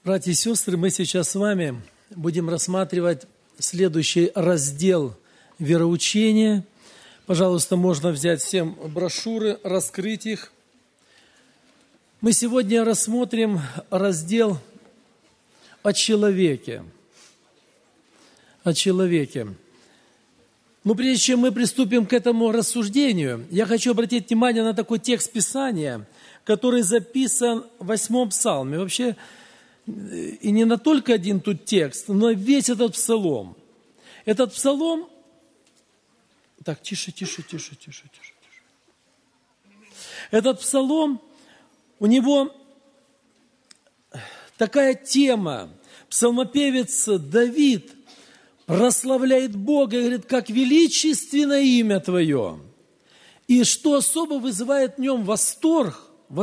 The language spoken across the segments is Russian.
Братья и сестры, мы сейчас с вами будем рассматривать следующий раздел вероучения. Пожалуйста, можно взять всем брошюры, раскрыть их. Мы сегодня рассмотрим раздел о человеке. О человеке. Но прежде чем мы приступим к этому рассуждению, я хочу обратить внимание на такой текст Писания, который записан в 8 псалме. Вообще, и не на только один тут текст, но весь этот псалом. Этот псалом... Так, тише. Этот псалом, у него такая тема. Псалмопевец Давид прославляет Бога и говорит, как величественно имя Твое. И что особо вызывает в нем восторг,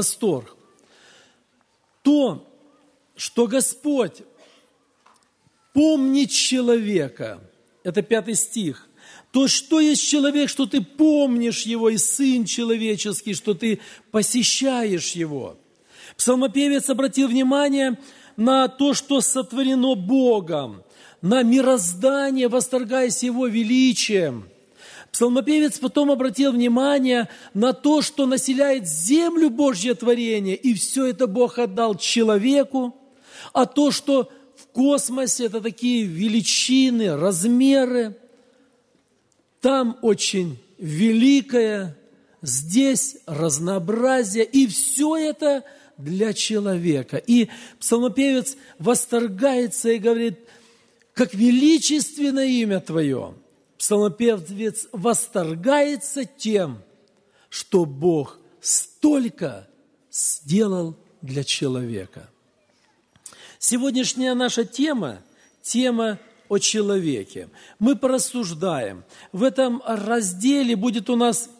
то, что Господь помнит человека. Это 5 стих. То, что есть человек, что ты помнишь его, и Сын человеческий, что ты посещаешь его. Псалмопевец обратил внимание на то, что сотворено Богом, на мироздание, восторгаясь его величием. Псалмопевец потом обратил внимание на то, что населяет землю Божье творение, и все это Бог отдал человеку, а то, что в космосе, это такие величины, размеры, там очень великое, здесь разнообразие, и все это для человека. И псалмопевец восторгается и говорит, как величественно имя Твое. Псалмопевец восторгается тем, что Бог столько сделал для человека. Сегодняшняя наша тема о человеке. Мы порассуждаем. В этом разделе будет у нас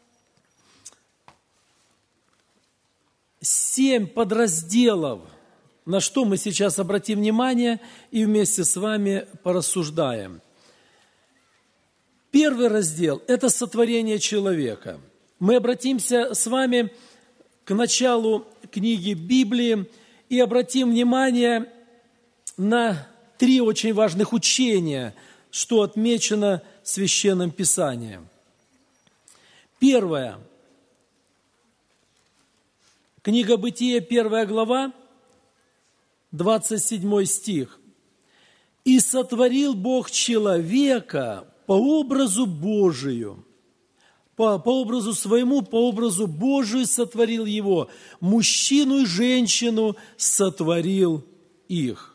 7 подразделов, на что мы сейчас обратим внимание и вместе с вами порассуждаем. Первый раздел – это сотворение человека. Мы обратимся с вами к началу книги Библии и обратим внимание на 3 очень важных учения, что отмечено в Священном Писании. Первое. Книга Бытия, 1 глава, 27 стих. «И сотворил Бог человека по образу Божию, по образу своему, по образу Божию сотворил его, мужчину и женщину сотворил их».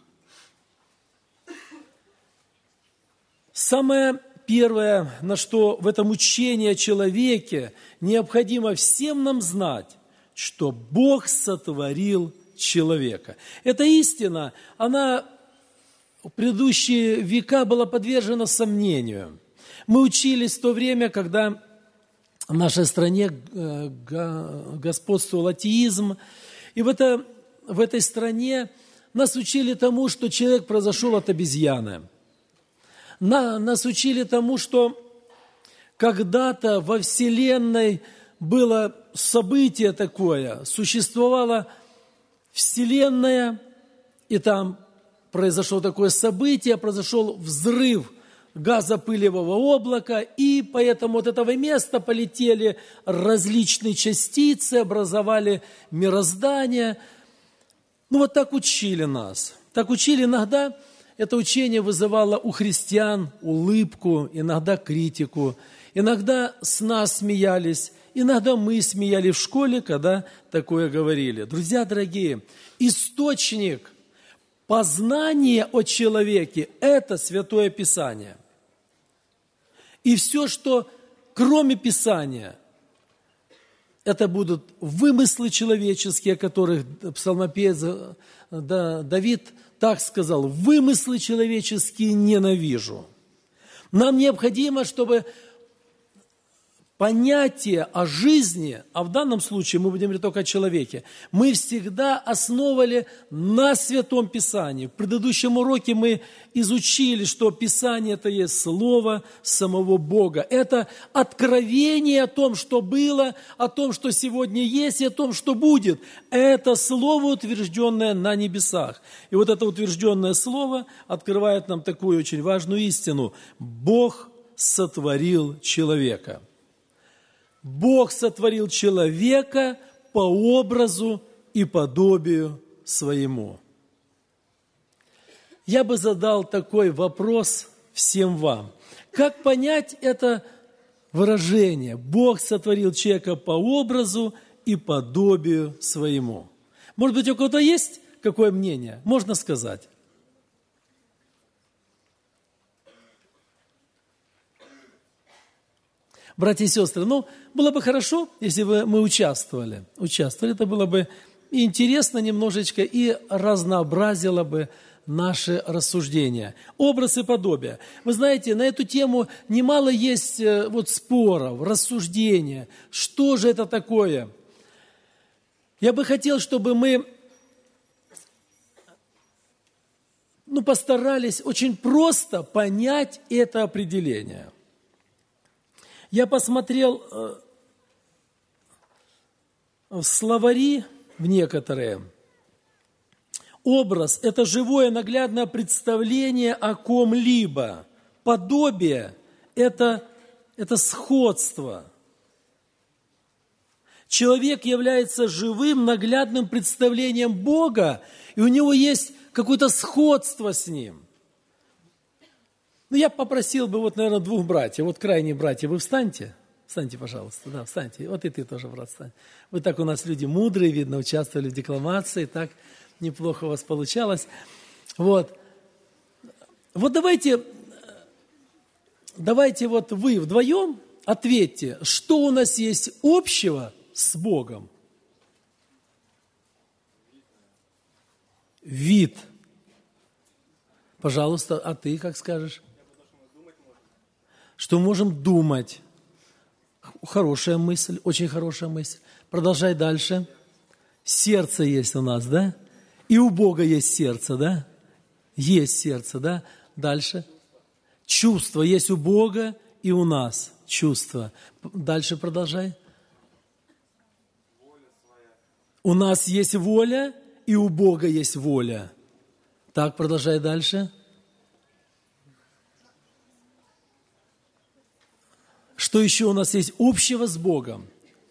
Самое первое, на что в этом учении о человеке необходимо всем нам знать, что Бог сотворил человека. Эта истина, она в предыдущие века была подвержена сомнению. Мы учились в то время, когда в нашей стране господствовал атеизм, и в этой стране нас учили тому, что человек произошел от обезьяны. Нас учили тому, что когда-то во Вселенной было событие такое, существовала Вселенная, и там произошло такое событие, произошел взрыв газопылевого облака, и поэтому от этого места полетели различные частицы, образовали мироздание. Вот так учили нас. Так учили иногда. Это учение вызывало у христиан улыбку, иногда критику. Иногда с нас смеялись, иногда мы смеялись в школе, когда такое говорили. Друзья дорогие, источник познания о человеке – это Святое Писание. И все, что кроме Писания, это будут вымыслы человеческие, о которых псалмопевец Давид так сказал, вымыслы человеческие ненавижу. Нам необходимо, чтобы понятие о жизни, а в данном случае мы будем говорить только о человеке, мы всегда основывали на Святом Писании. В предыдущем уроке мы изучили, что Писание – это есть Слово самого Бога. Это откровение о том, что было, о том, что сегодня есть, и о том, что будет. Это Слово, утвержденное на небесах. И вот это утвержденное Слово открывает нам такую очень важную истину. Бог сотворил человека. Бог сотворил человека по образу и подобию своему. Я бы задал такой вопрос всем вам. Как понять это выражение? Бог сотворил человека по образу и подобию своему. Может быть, у кого-то есть какое мнение? Можно сказать. Братья и сестры, было бы хорошо, если бы мы участвовали. Это было бы и интересно немножечко, и разнообразило бы наши рассуждения. Образ и подобие. Вы знаете, на эту тему немало есть споров, рассуждения. Что же это такое? Я бы хотел, чтобы мы постарались очень просто понять это определение. Я посмотрел в словари, в некоторые. Образ – это живое наглядное представление о ком-либо. Подобие – это сходство. Человек является живым наглядным представлением Бога, и у него есть какое-то сходство с Ним. Я попросил бы, наверное, двух братьев. Крайние братья, вы встаньте. Встаньте, пожалуйста. Да, встаньте. И ты тоже, брат, встань. Вы так у нас люди мудрые, видно, участвовали в декламации, так неплохо у вас получалось. Давайте вы вдвоем ответьте, что у нас есть общего с Богом. Вид. Пожалуйста, а ты как скажешь? Что можем думать. Хорошая мысль, очень хорошая мысль. Продолжай дальше. Сердце есть у нас, да? И у Бога есть сердце, да? Есть сердце, да? Дальше. Чувство есть у Бога и у нас. Чувство. Дальше продолжай. У нас есть воля, и у Бога есть воля. Так, продолжай дальше. Что еще у нас есть общего с Богом?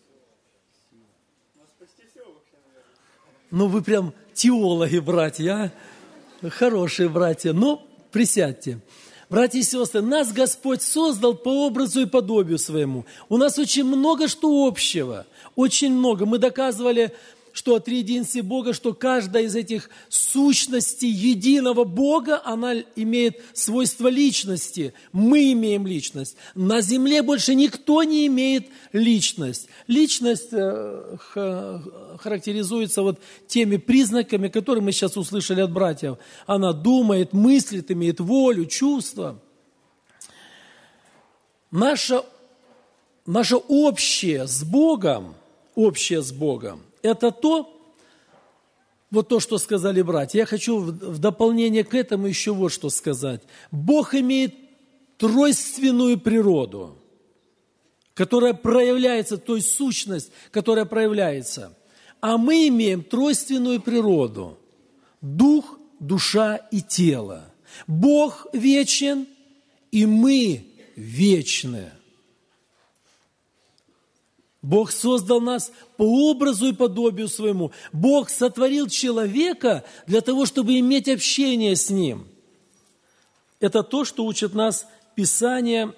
Вы прям теологи, братья, а? Хорошие братья. Присядьте. Братья и сестры, нас Господь создал по образу и подобию своему. У нас очень много что общего. Очень много. Мы доказывали, что о триединстве Бога, что каждая из этих сущностей единого Бога, она имеет свойство личности. Мы имеем личность. На земле больше никто не имеет личность. Личность характеризуется теми признаками, которые мы сейчас услышали от братьев. Она думает, мыслит, имеет волю, чувства. Наше общее с Богом, это то, что сказали братья. Я хочу в дополнение к этому еще что сказать. Бог имеет тройственную природу, которая проявляется, то есть сущность, которая проявляется. А мы имеем тройственную природу. Дух, душа и тело. Бог вечен, и мы вечны. Бог создал нас по образу и подобию своему. Бог сотворил человека для того, чтобы иметь общение с ним. Это то, что учит нас Писание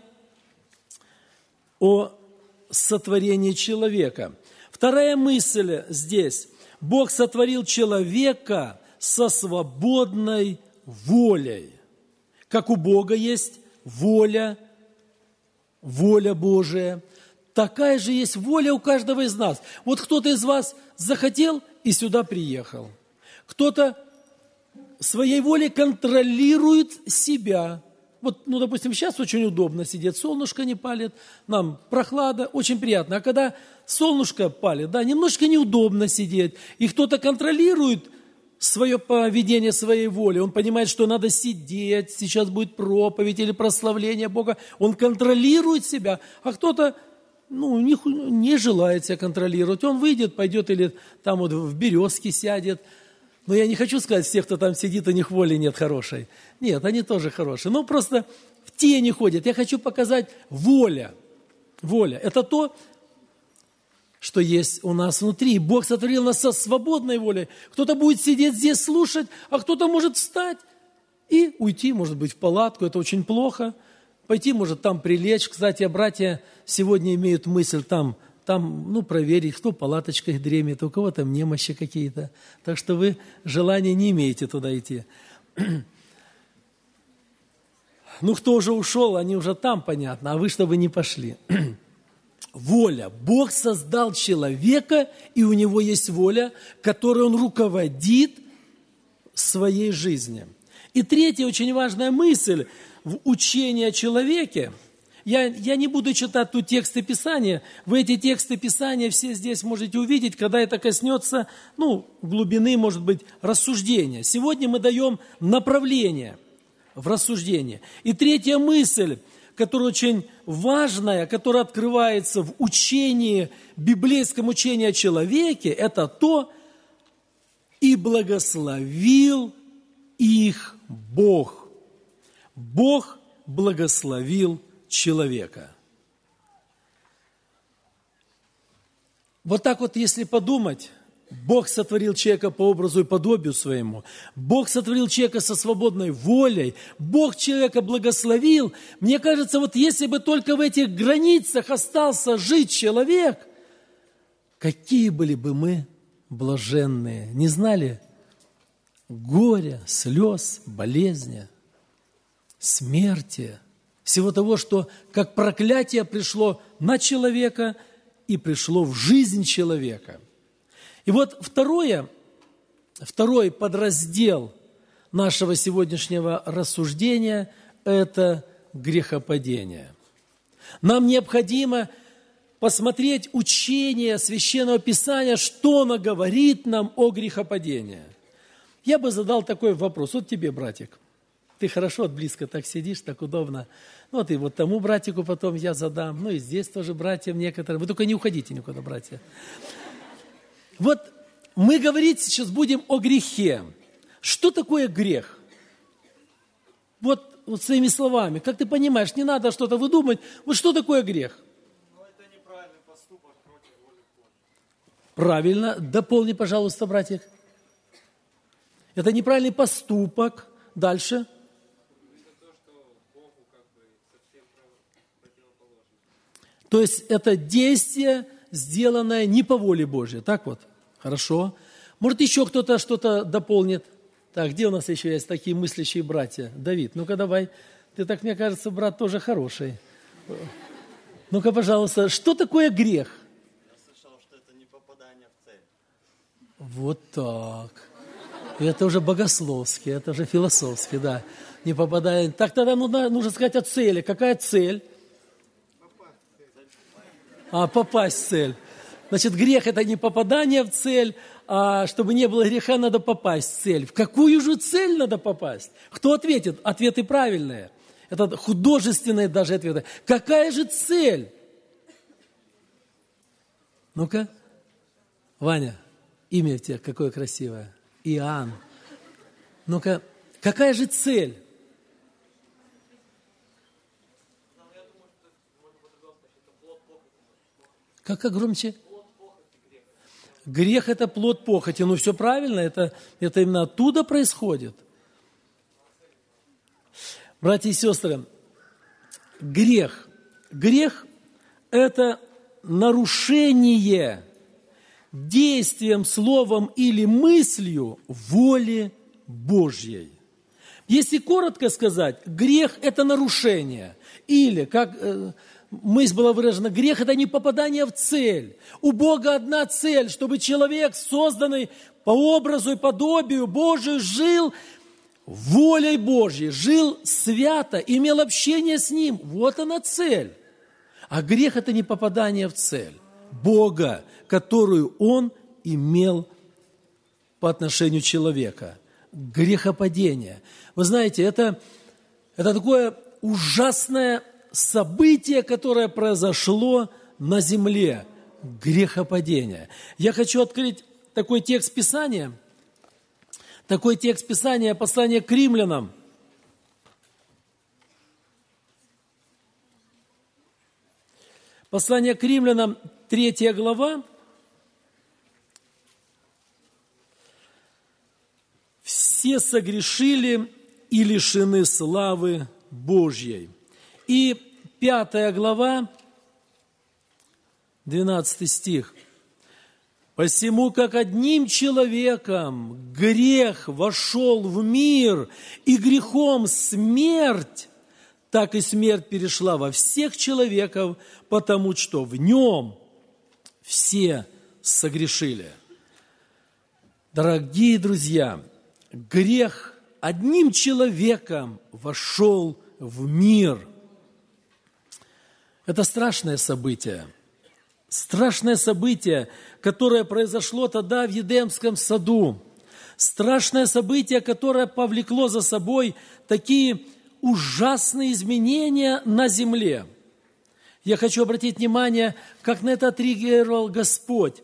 о сотворении человека. Вторая мысль здесь. Бог сотворил человека со свободной волей. Как у Бога есть воля Божия, такая же есть воля у каждого из нас. Кто-то из вас захотел и сюда приехал. Кто-то своей волей контролирует себя. Вот, ну, допустим, сейчас очень удобно сидеть, солнышко не палит, нам прохлада, очень приятно. А когда солнышко палит, да, немножко неудобно сидеть, и кто-то контролирует свое поведение, своей воли, он понимает, что надо сидеть, сейчас будет проповедь или прославление Бога, он контролирует себя, а кто-то, ну, не желает себя контролировать, он выйдет, пойдет или там вот в березке сядет. Но я не хочу сказать, всех, кто там сидит, у них воли нет хорошей. Нет, они тоже хорошие. Но просто в тени ходят. Я хочу показать воля. Воля – это то, что есть у нас внутри. Бог сотворил нас со свободной волей. Кто-то будет сидеть здесь слушать, а кто-то может встать и уйти, может быть, в палатку. Это очень плохо. Пойти, может, там прилечь. Кстати, братья сегодня имеют мысль там, ну, проверить, кто в палаточках дремит, у кого там немощи какие-то. Так что вы желания не имеете туда идти. Ну, кто уже ушел, они уже там, понятно, а вы, чтобы не пошли. Воля. Бог создал человека, и у него есть воля, которой он руководит своей жизнью. И третья очень важная мысль в учении о человеке. Я не буду читать тут тексты Писания. Вы эти тексты Писания все здесь можете увидеть, когда это коснется, ну, глубины, может быть, рассуждения. Сегодня мы даем направление в рассуждение. И третья мысль, которая очень важная, которая открывается в учении, библейском учении о человеке, это то, «И благословил их Бог». Бог благословил человека. Вот так вот, если подумать, Бог сотворил человека по образу и подобию своему. Бог сотворил человека со свободной волей. Бог человека благословил. Мне кажется, вот если бы только в этих границах остался жить человек, какие были бы мы блаженные. Не знали горя, слез, болезни, смерти, всего того, что как проклятие пришло на человека и пришло в жизнь человека. И вот второй подраздел нашего сегодняшнего рассуждения – это грехопадение. Нам необходимо посмотреть учение Священного Писания, что оно говорит нам о грехопадении. Я бы задал такой вопрос. Вот тебе, братик. Ты хорошо близко так сидишь, так удобно. Вот и вот тому братику потом я задам. Ну и здесь тоже братьям некоторым. Вы только не уходите никуда, братья. Вот мы говорить сейчас будем о грехе. Что такое грех? Вот своими словами. Как ты понимаешь, не надо что-то выдумать. Вот что такое грех? Ну, это неправильный поступок против воли Божьей. Правильно. Дополни, пожалуйста, братик. Это неправильный поступок. Дальше. То есть это действие, сделанное не по воле Божьей. Так вот? Хорошо. Может, еще кто-то что-то дополнит? Так, где у нас еще есть такие мыслящие братья? Давид, ну-ка давай. Ты так, мне кажется, брат тоже хороший. Ну-ка, пожалуйста, что такое грех? Я слышал, что это не попадание в цель. Вот так. Это уже богословски, это уже философски, да. Не попадание. Так тогда нужно сказать о цели. Какая цель? Попасть в цель. Значит, грех – это не попадание в цель, а чтобы не было греха, надо попасть в цель. В какую же цель надо попасть? Кто ответит? Ответы правильные. Это художественные даже ответы. Какая же цель? Ну-ка. Ваня, имя у тебя какое красивое. Иоанн. Ну-ка, какая же цель? Как громче? Грех – это плод похоти. Ну, все правильно, это именно оттуда происходит. Братья и сестры, грех. Грех – это нарушение действием, словом или мыслью воли Божьей. Если коротко сказать, грех – это нарушение. Или, как мысль была выражена, грех – это не попадание в цель. У Бога одна цель, чтобы человек, созданный по образу и подобию Божию, жил волей Божьей, жил свято, имел общение с Ним. Вот она цель. А грех – это не попадание в цель Бога, которую он имел по отношению человека. Грехопадение. Вы знаете, это такое ужасное событие, которое произошло на земле. Грехопадение. Я хочу открыть такой текст Писания, послание к римлянам. Послание к римлянам, 3 глава. «Все согрешили и лишены славы Божьей». И 5 глава, 12 стих. «Посему, как одним человеком грех вошел в мир, и грехом смерть, так и смерть перешла во всех человеков, потому что в нем все согрешили». Дорогие друзья, грех одним человеком вошел в мир. Это страшное событие. Страшное событие, которое произошло тогда в Едемском саду. Страшное событие, которое повлекло за собой такие ужасные изменения на земле. Я хочу обратить внимание, как на это отреагировал Господь.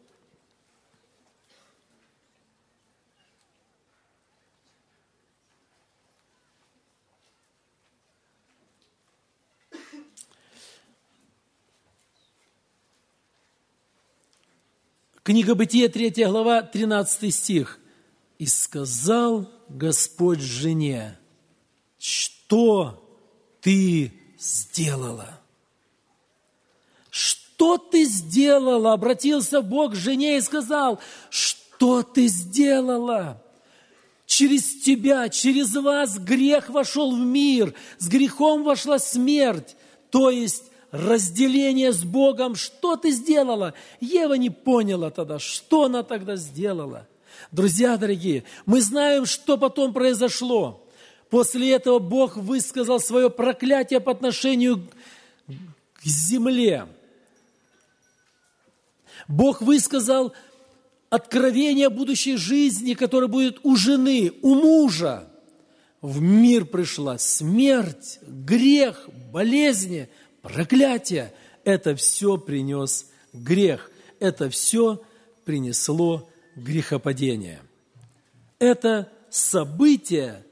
Книга Бытия, 3 глава, 13 стих. «И сказал Господь жене, что ты сделала?» Что ты сделала? Обратился Бог к жене и сказал, что ты сделала? Через тебя, через вас грех вошел в мир, с грехом вошла смерть, то есть разделение с Богом. Что ты сделала? Ева не поняла тогда, что она тогда сделала. Друзья дорогие, мы знаем, что потом произошло. После этого Бог высказал свое проклятие по отношению к земле. Бог высказал откровение будущей жизни, которая будет у жены, у мужа. В мир пришла смерть, грех, болезни, проклятие. Это все принес грех. Это все принесло грехопадение. Это событие,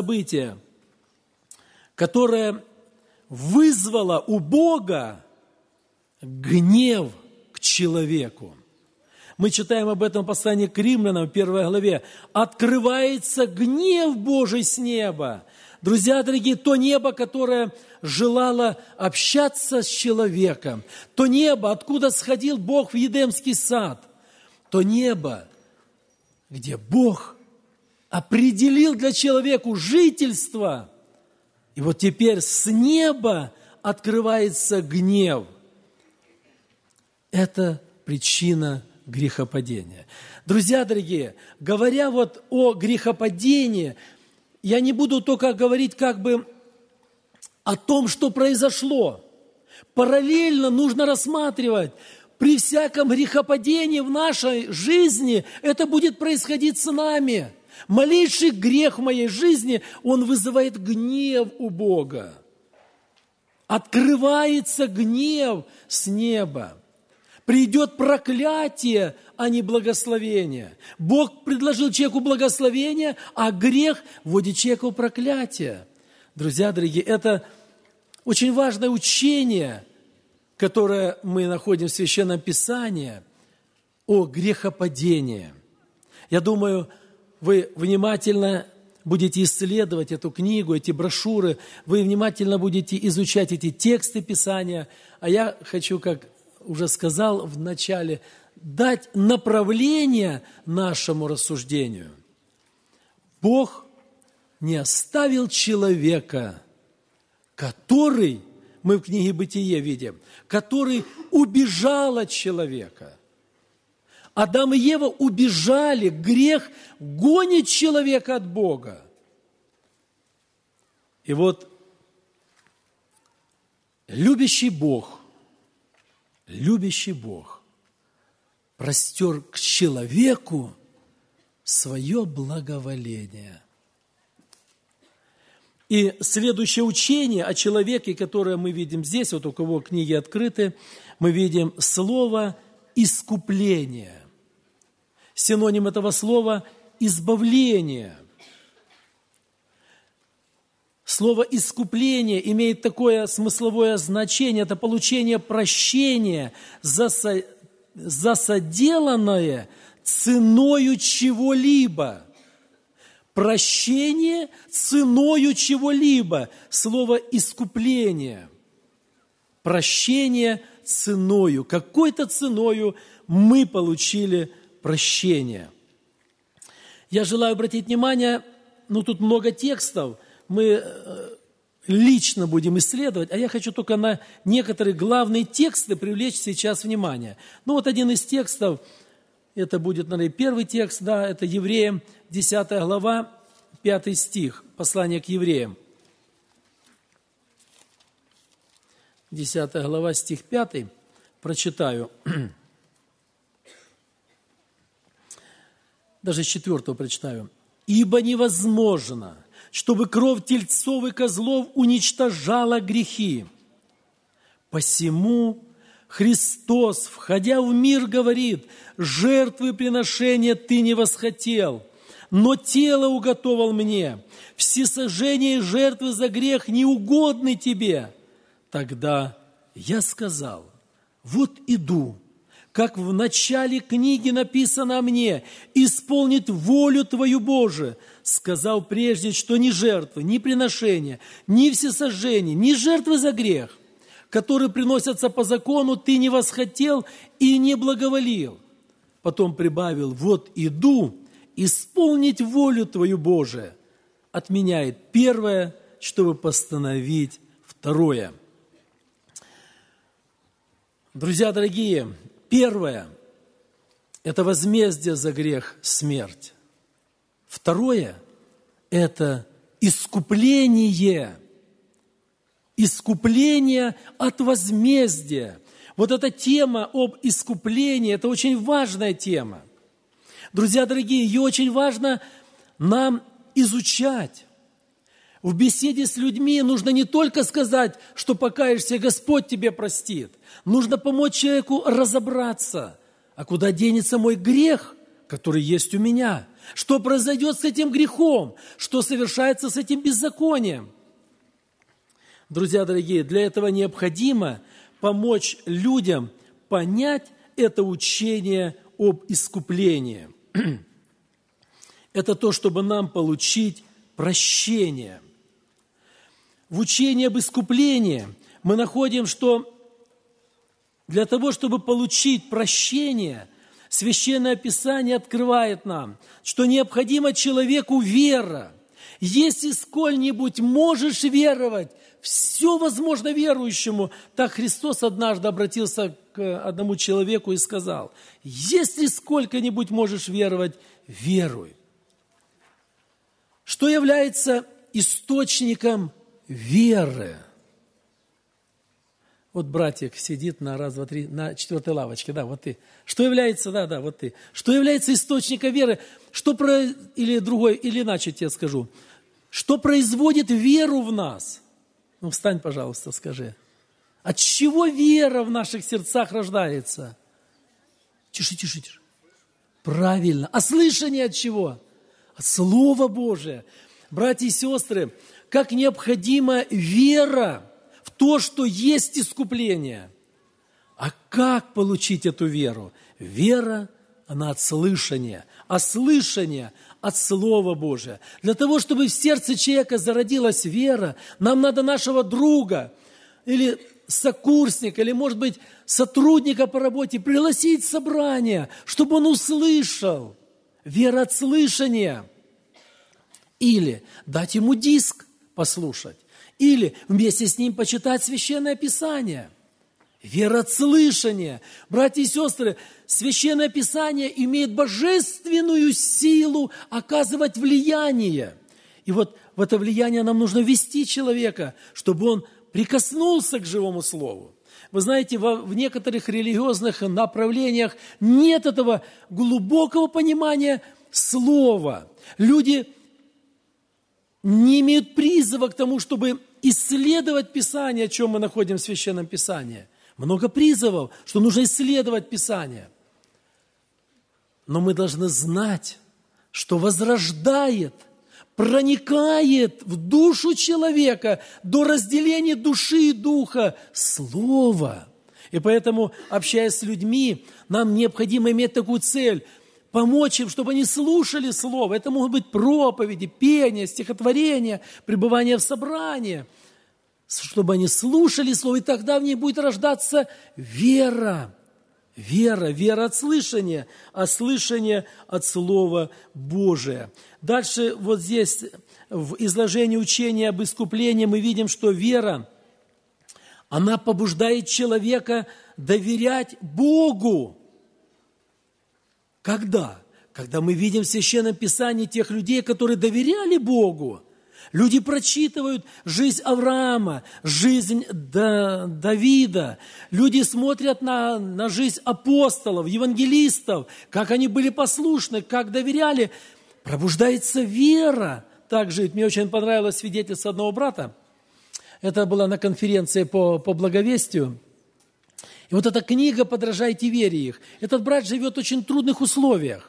которое вызвало у Бога гнев к человеку. Мы читаем об этом в послании к римлянам, в 1 главе. «Открывается гнев Божий с неба». Друзья дорогие, то небо, которое желало общаться с человеком, то небо, откуда сходил Бог в Едемский сад, то небо, где Бог определил для человека жительство. И вот теперь с неба открывается гнев. Это причина грехопадения. Друзья дорогие, говоря вот о грехопадении, я не буду только говорить как бы о том, что произошло. Параллельно нужно рассматривать, при всяком грехопадении в нашей жизни это будет происходить с нами. Малейший грех в моей жизни, он вызывает гнев у Бога. Открывается гнев с неба. Придет проклятие, а не благословение. Бог предложил человеку благословение, а грех вводит человека в проклятие. Друзья дорогие, это очень важное учение, которое мы находим в Священном Писании о грехопадении. Я думаю, вы внимательно будете исследовать эту книгу, эти брошюры, вы внимательно будете изучать эти тексты Писания, а я хочу, как уже сказал в начале, дать направление нашему рассуждению. Бог не оставил человека, который, мы в книге Бытие видим, который убежал от человека. Адам и Ева убежали, грех гонит человека от Бога. И вот любящий Бог простер к человеку свое благоволение. И следующее учение о человеке, которое мы видим здесь, вот у кого книги открыты, мы видим слово «искупление». Синоним этого слова – избавление. Слово «искупление» имеет такое смысловое значение – это получение прощения за соделанное ценою чего-либо. Прощение ценою чего-либо. Слово «искупление». Прощение ценою. Какой-то ценою мы получили прощение. Я желаю обратить внимание, тут много текстов, мы лично будем исследовать, а я хочу только на некоторые главные тексты привлечь сейчас внимание. Один из текстов, это будет, наверное, первый текст, это Евреям, 10 глава, 5 стих, послание к Евреям. 10 глава, стих 5, прочитаю. Даже с 4 прочитаю. «Ибо невозможно, чтобы кровь тельцов и козлов уничтожала грехи. Посему Христос, входя в мир, говорит: жертвы приношения ты не восхотел, но тело уготовал мне. Всесожжение и жертвы за грех неугодны тебе. Тогда я сказал: вот иду, как в начале книги написано о мне, исполнит волю Твою, Боже, сказал прежде, что ни жертвы, ни приношения, ни всесожжения, ни жертвы за грех, которые приносятся по закону, Ты не восхотел и не благоволил. Потом прибавил: вот иду исполнить волю Твою, Боже. Отменяет первое, чтобы постановить второе. Друзья дорогие, первое – это возмездие за грех – смерть. Второе – это искупление. Искупление от возмездия. Вот эта тема об искуплении – это очень важная тема. Друзья дорогие, ее очень важно нам изучать. В беседе с людьми нужно не только сказать, что покаешься, Господь тебе простит. Нужно помочь человеку разобраться, а куда денется мой грех, который есть у меня? Что произойдет с этим грехом? Что совершается с этим беззаконием? Друзья дорогие, для этого необходимо помочь людям понять это учение об искуплении. Это то, чтобы нам получить прощение. В учении об искуплении мы находим, что для того, чтобы получить прощение, Священное Писание открывает нам, что необходимо человеку вера. Если сколь-нибудь можешь веровать, все возможно верующему. Так Христос однажды обратился к одному человеку и сказал: если сколько-нибудь можешь веровать, веруй. Что является источником веры? Вот братик сидит на раз, два, три, на 4-й лавочке, вот ты. Что является, вот ты. Что является источником веры? Или иначе тебе скажу. Что производит веру в нас? Встань, пожалуйста, скажи. От чего вера в наших сердцах рождается? Тише. Правильно. А слышание от чего? От Слова Божия. Братья и сестры, как необходима вера в то, что есть искупление. А как получить эту веру? Вера, она от слышания, а слышание от Слова Божия. Для того, чтобы в сердце человека зародилась вера, нам надо нашего друга или сокурсника, или, может быть, сотрудника по работе пригласить в собрание, чтобы он услышал. Вера от слышания. Или дать ему диск послушать. Или вместе с ним почитать Священное Писание. Вера от слышания. Братья и сестры, Священное Писание имеет божественную силу оказывать влияние. И вот в это влияние нам нужно ввести человека, чтобы он прикоснулся к живому слову. Вы знаете, в некоторых религиозных направлениях нет этого глубокого понимания слова. Люди не имеют призыва к тому, чтобы исследовать Писание, о чем мы находим в Священном Писании. Много призывов, что нужно исследовать Писание. Но мы должны знать, что возрождает, проникает в душу человека до разделения души и духа Слово. И поэтому, общаясь с людьми, нам необходимо иметь такую цель – помочь им, чтобы они слушали Слово. Это могут быть проповеди, пение, стихотворения, пребывание в собрании. Чтобы они слушали Слово, и тогда в них будет рождаться вера. Вера от слышания, а слышание от Слова Божия. Дальше вот здесь в изложении учения об искуплении мы видим, что вера, она побуждает человека доверять Богу. Когда? Когда мы видим в Священном Писании тех людей, которые доверяли Богу. Люди прочитывают жизнь Авраама, жизнь Давида. Люди смотрят на жизнь апостолов, евангелистов, как они были послушны, как доверяли. Пробуждается вера. Также мне очень понравилось свидетельство одного брата. Это было на конференции по благовестию. И вот эта книга «Подражайте вере их». Этот брат живет в очень трудных условиях.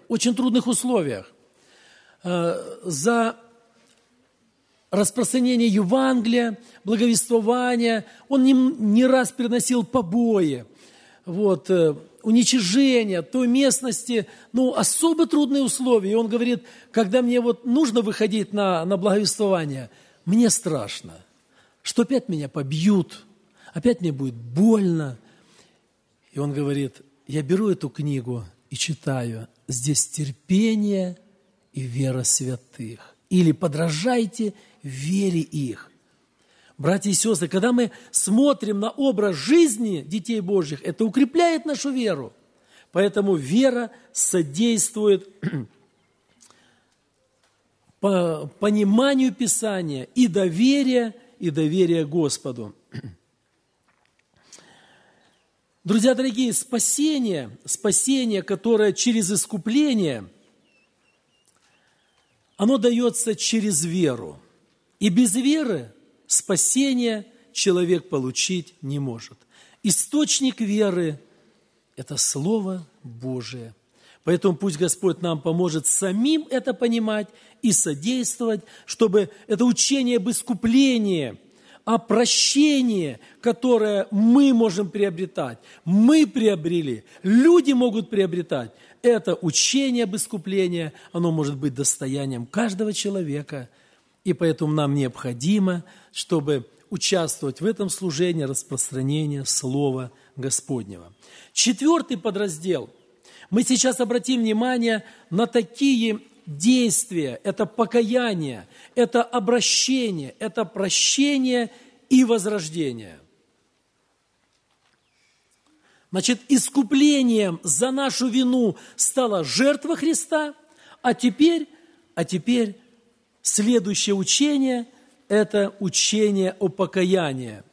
За распространение Евангелия, благовествования. Он не раз переносил побои, уничижение той местности, особо трудные условия. И он говорит, когда мне нужно выходить на благовествование, мне страшно, что опять меня побьют, опять мне будет больно. И он говорит, я беру эту книгу и читаю, здесь терпение и вера святых. Или подражайте вере их. Братья и сестры, когда мы смотрим на образ жизни детей Божьих, это укрепляет нашу веру. Поэтому вера содействует по пониманию Писания и доверия Господу. Друзья дорогие, спасение, которое через искупление, оно дается через веру. И без веры спасения человек получить не может. Источник веры – это Слово Божие. Поэтому пусть Господь нам поможет самим это понимать и содействовать, чтобы это учение об искуплении, о прощении, которое мы можем приобретать, мы приобрели, люди могут приобретать. Это учение об искуплении, оно может быть достоянием каждого человека. И поэтому нам необходимо, чтобы участвовать в этом служении распространения Слова Господнего. 4 подраздел. Мы сейчас обратим внимание на такие действия. Это покаяние, это обращение, это прощение и возрождение. Значит, искуплением за нашу вину стала жертва Христа, а теперь следующее учение – это учение о покаянии.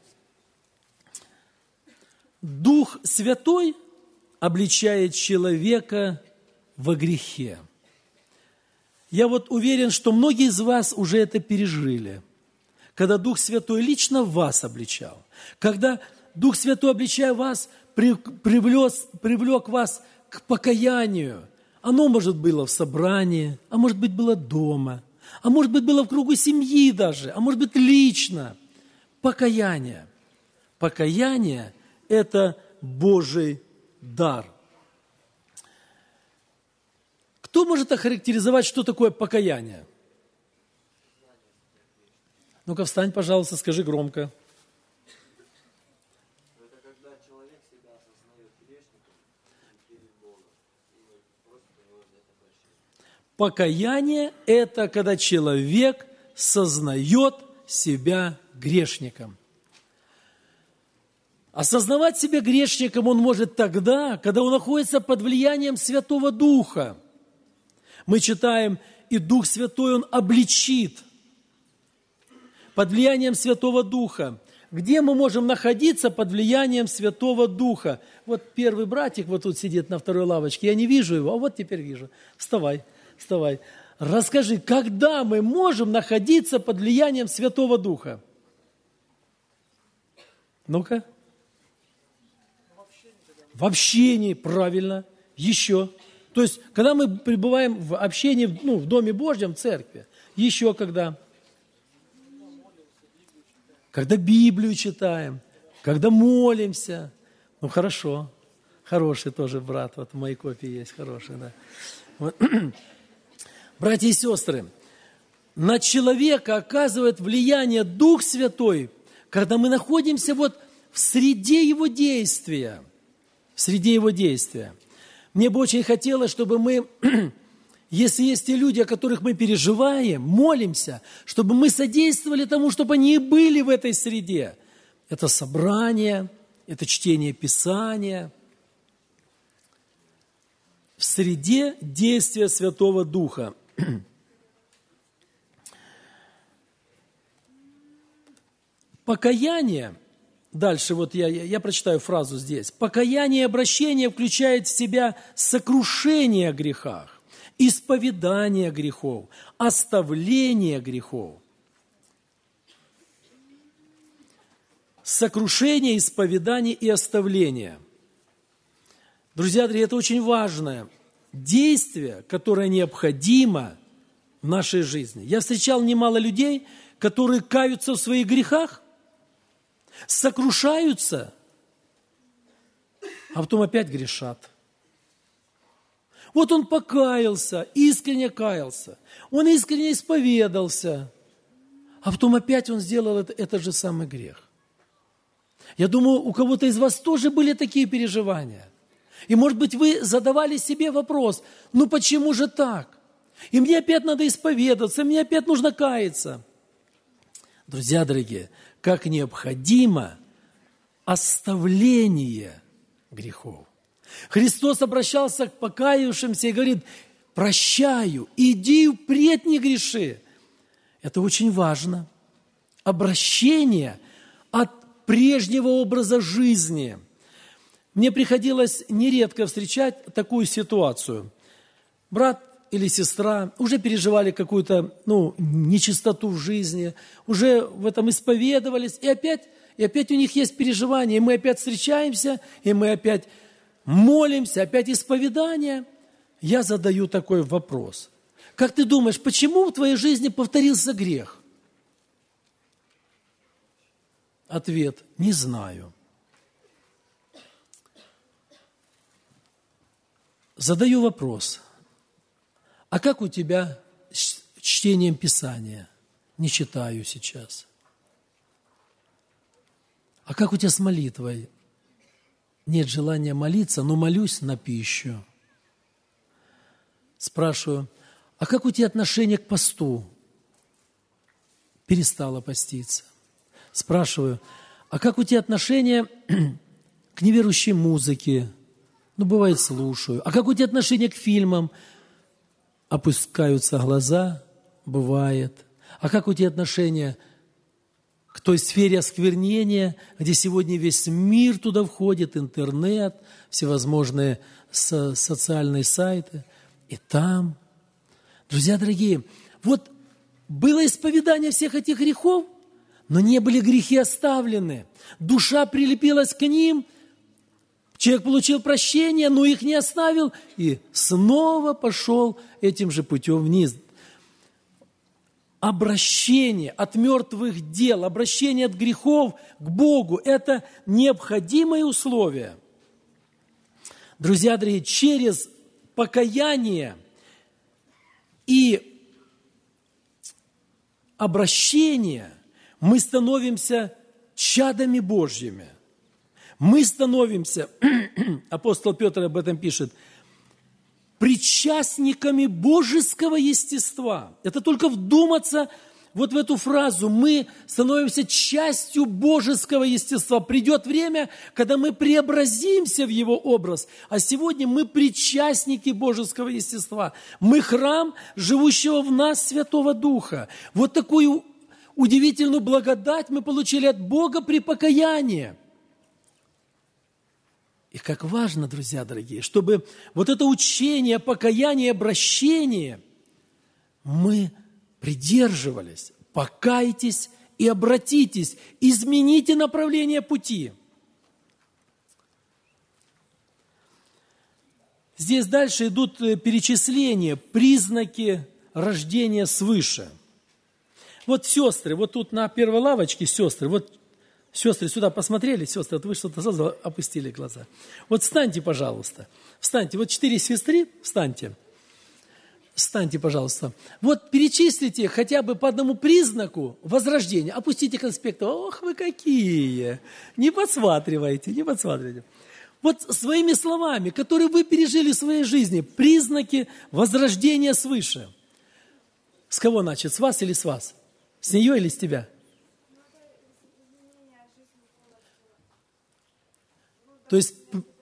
Дух Святой обличает человека во грехе. Я уверен, что многие из вас уже это пережили, когда Дух Святой лично вас обличал, когда Дух Святой, обличая вас, привлек вас к покаянию. Оно, может, было в собрании, а может быть, было дома, а может быть, было в кругу семьи даже, а может быть, лично. Покаяние. Покаяние – это Божий дар. Кто может охарактеризовать, что такое покаяние? Ну-ка, встань, пожалуйста, скажи громко. Это когда человек себя осознает грешником перед Богом и просит у него за это прощение. Покаяние – это когда человек сознает себя грешником. Осознавать себя грешником он может тогда, когда он находится под влиянием Святого Духа. Мы читаем, и Дух Святой, Он обличит под влиянием Святого Духа. Где мы можем находиться под влиянием Святого Духа? Вот первый братик вот тут сидит на второй лавочке, я не вижу его, а вот теперь вижу. Вставай, вставай. Расскажи, когда мы можем находиться под влиянием Святого Духа? Ну-ка. В общении, правильно. Еще. То есть, когда мы пребываем в общении, в Доме Божьем, в церкви. Еще когда? Когда Библию читаем, когда молимся. Ну, хорошо. Хороший тоже брат. Вот в моей копии есть хороший, да. Вот. Братья и сестры, на человека оказывает влияние Дух Святой, когда мы находимся вот в среде Его действия. В среде Его действия. Мне бы очень хотелось, чтобы мы, если есть те люди, о которых мы переживаем, молимся, чтобы мы содействовали тому, чтобы они были в этой среде. Это собрание, это чтение Писания. В среде действия Святого Духа. Покаяние, дальше вот я прочитаю фразу здесь. Покаяние и обращение включает в себя сокрушение о грехах, исповедание грехов, оставление грехов. Сокрушение, исповедание и оставление. Друзья дорогие, это очень важное действие, которое необходимо в нашей жизни. Я встречал немало людей, которые каются в своих грехах, сокрушаются, а потом опять грешат. Вот он покаялся, искренне каялся, он искренне исповедался, а потом опять он сделал этот же самый грех. Я думаю, у кого-то из вас тоже были такие переживания. И, может быть, вы задавали себе вопрос, ну почему же так? И мне опять надо исповедоваться, мне опять нужно каяться. Друзья дорогие, как необходимо оставление грехов. Христос обращался к покаявшимся и говорит, прощаю, иди впредь не греши. Это очень важно. Обращение от прежнего образа жизни. Мне приходилось нередко встречать такую ситуацию. Брат или сестра уже переживали какую-то, нечистоту в жизни, уже в этом исповедовались, и опять у них есть переживания, и мы опять встречаемся, и мы опять молимся, опять исповедание. Я задаю такой вопрос. Как ты думаешь, почему в твоей жизни повторился грех? Ответ – не знаю. Задаю вопрос. А как у тебя с чтением Писания? Не читаю сейчас. А как у тебя с молитвой? Нет желания молиться, но молюсь на пищу. Спрашиваю, а как у тебя отношение к посту? Перестала поститься. Спрашиваю, а как у тебя отношение к неверующей музыке? Бывает, слушаю. А как у тебя отношение к фильмам? Опускаются глаза, бывает. А как у тебя отношение к той сфере осквернения, где сегодня весь мир туда входит, интернет, всевозможные социальные сайты, и там. Друзья дорогие, вот было исповедание всех этих грехов, но не были грехи оставлены. Душа прилепилась к ним, человек получил прощение, но их не оставил, и снова пошел этим же путем вниз. Обращение от мертвых дел, обращение от грехов к Богу – это необходимое условие. Друзья дорогие, через покаяние и обращение мы становимся чадами Божьими. Мы становимся, апостол Петр об этом пишет, причастниками божеского естества. Это только вдуматься вот в эту фразу. Мы становимся частью божеского естества. Придет время, когда мы преобразимся в его образ. А сегодня мы причастники божеского естества. Мы храм живущего в нас Святого Духа. Вот такой удивительную благодать мы получили от Бога при покаянии. И как важно, друзья дорогие, чтобы вот это учение, покаяние, обращение мы придерживались. Покайтесь и обратитесь, измените направление пути. Здесь дальше идут перечисления, признаки рождения свыше. Вот сестры, вот тут на первой лавочке сестры, вот сестры сюда посмотрели, сестры, вот вы что-то сразу опустили глаза. Вот встаньте, пожалуйста, встаньте, вот 4 сестры, встаньте. Встаньте, пожалуйста. Вот перечислите хотя бы по одному признаку возрождения. Опустите конспект. Ох, вы какие! Не подсматривайте, не подсматривайте. Вот своими словами, которые вы пережили в своей жизни, признаки возрождения свыше. С кого начать? С вас или с вас? С нее или с тебя? То есть,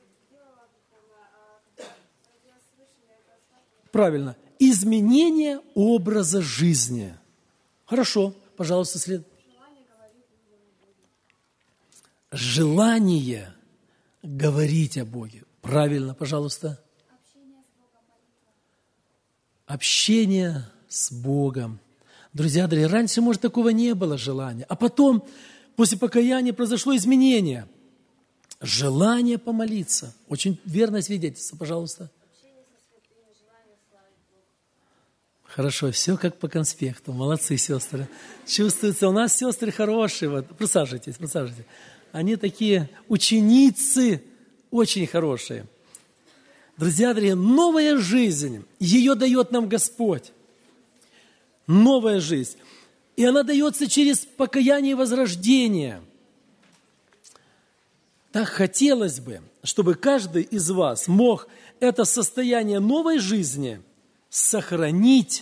правильно. Изменение образа жизни. Хорошо, пожалуйста, след. Желание говорить о Боге. Правильно, пожалуйста. Общение с Богом. Друзья дорогие, раньше, может, такого не было желания. А потом, после покаяния, произошло изменение. Желание помолиться. Очень верное свидетельство, пожалуйста. Хорошо, все как по конспекту. Молодцы, сестры. Чувствуется, у нас сестры хорошие. Вот. Присаживайтесь, присаживайтесь. Они такие ученицы, очень хорошие. Друзья дорогие, новая жизнь, ее дает нам Господь. Новая жизнь. И она дается через покаяние и возрождение. Так хотелось бы, чтобы каждый из вас мог это состояние новой жизни сохранить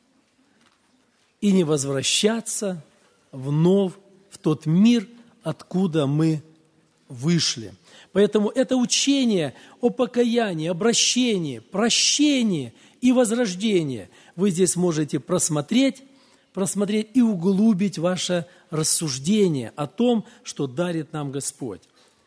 и не возвращаться вновь в тот мир, откуда мы вышли. Поэтому это учение о покаянии, обращении, прощении и возрождении вы здесь можете просмотреть и углубить ваше рассуждение о том, что дарит нам Господь.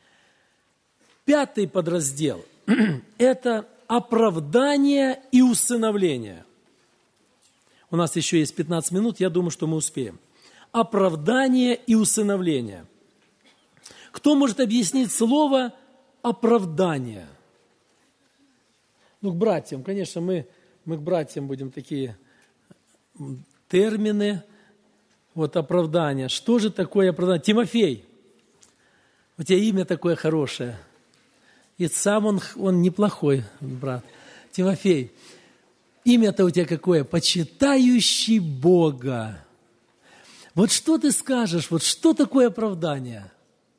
5 подраздел – это оправдание и усыновление. У нас еще есть 15 минут, я думаю, что мы успеем. Оправдание и усыновление. Кто может объяснить слово оправдание? Ну, к братьям, конечно, мы к братьям будем такие термины. Вот оправдание. Что же такое оправдание? Тимофей, у тебя имя такое хорошее. И сам он неплохой, брат. Тимофей, имя-то у тебя какое? Почитающий Бога. Вот что ты скажешь? Вот что такое оправдание?